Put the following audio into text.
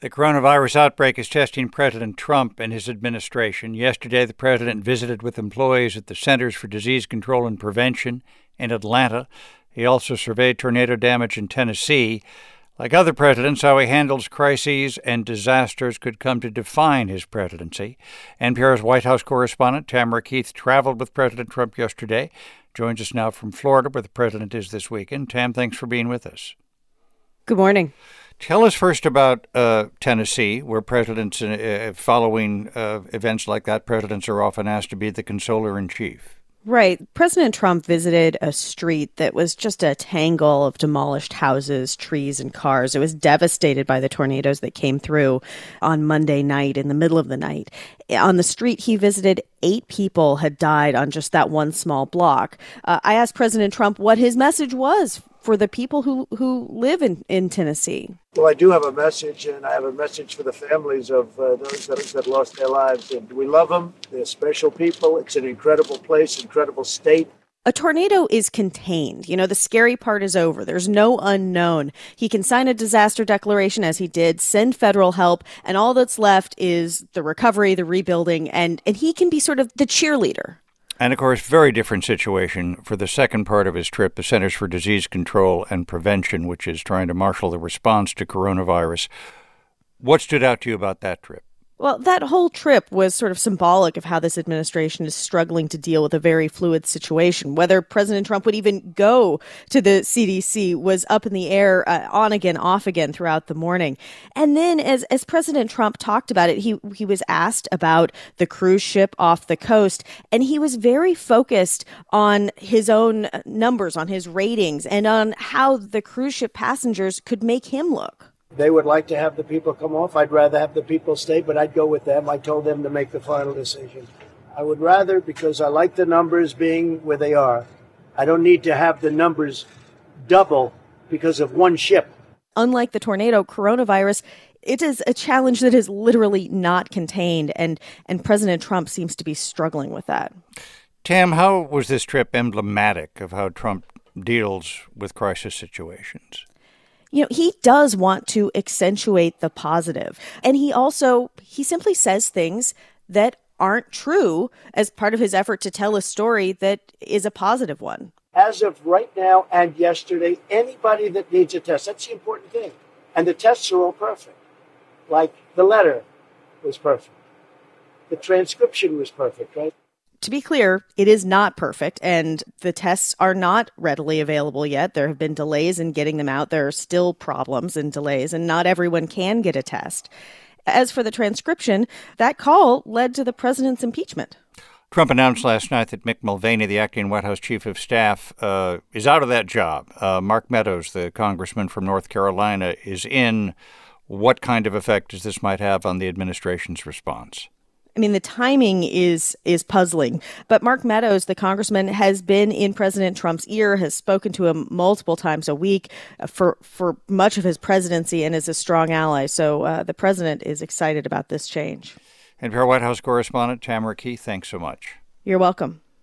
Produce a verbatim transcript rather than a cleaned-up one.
The coronavirus outbreak is testing President Trump and his administration. Yesterday, the president visited with employees at the Centers for Disease Control and Prevention in Atlanta. He also surveyed tornado damage in Tennessee. Like other presidents, how he handles crises and disasters could come to define his presidency. N P R's White House correspondent Tamara Keith traveled with President Trump yesterday. Joins us now from Florida, where the president is this weekend. Tam, thanks for being with us. Good morning. Tell us first about uh, Tennessee, where presidents, uh, following uh, events like that, presidents are often asked to be the consoler-in-chief. Right. President Trump visited a street that was just a tangle of demolished houses, trees, and cars. It was devastated by the tornadoes that came through on Monday night, in the middle of the night. On the street he visited, eight people had died on just that one small block. Uh, I asked President Trump what his message was for the people who, who live in, in Tennessee. Well, I do have a message, and I have a message for the families of uh, those that, that lost their lives. And we love them. They're special people. It's an incredible place, incredible state. A tornado is contained. You know, the scary part is over. There's no unknown. He can sign a disaster declaration, as he did, send federal help, and all that's left is the recovery, the rebuilding, and, and he can be sort of the cheerleader. And, of course, very different situation for the second part of his trip, the Centers for Disease Control and Prevention, which is trying to marshal the response to coronavirus. What stood out to you about that trip? Well, that whole trip was sort of symbolic of how this administration is struggling to deal with a very fluid situation. Whether President Trump would even go to the C D C was up in the air, uh, on again, off again throughout the morning. And then as as President Trump talked about it, he he was asked about the cruise ship off the coast, and he was very focused on his own numbers, on his ratings, and on how the cruise ship passengers could make him look. They would like to have the people come off. I'd rather have the people stay, but I'd go with them. I told them to make the final decision. I would rather, because I like the numbers being where they are. I don't need to have the numbers double because of one ship. Unlike the tornado, coronavirus, it is a challenge that is literally not contained, and, and President Trump seems to be struggling with that. Tam, how was this trip emblematic of how Trump deals with crisis situations? You know, he does want to accentuate the positive. And he also, he simply says things that aren't true as part of his effort to tell a story that is a positive one. As of right now and yesterday, anybody that needs a test, that's the important thing. And the tests are all perfect. Like the letter was perfect. The transcription was perfect, right? To be clear, it is not perfect, and the tests are not readily available yet. There have been delays in getting them out. There are still problems and delays, and not everyone can get a test. As for the transcription, that call led to the president's impeachment. Trump announced last night that Mick Mulvaney, the acting White House chief of staff, uh, is out of that job. Uh, Mark Meadows, the congressman from North Carolina, is in. What kind of effect does this might have on the administration's response? I mean, the timing is is puzzling. But Mark Meadows, the congressman, has been in President Trump's ear, has spoken to him multiple times a week for, for much of his presidency, and is a strong ally. So uh, the president is excited about this change. And for our White House correspondent, Tamara Keith, thanks so much. You're welcome.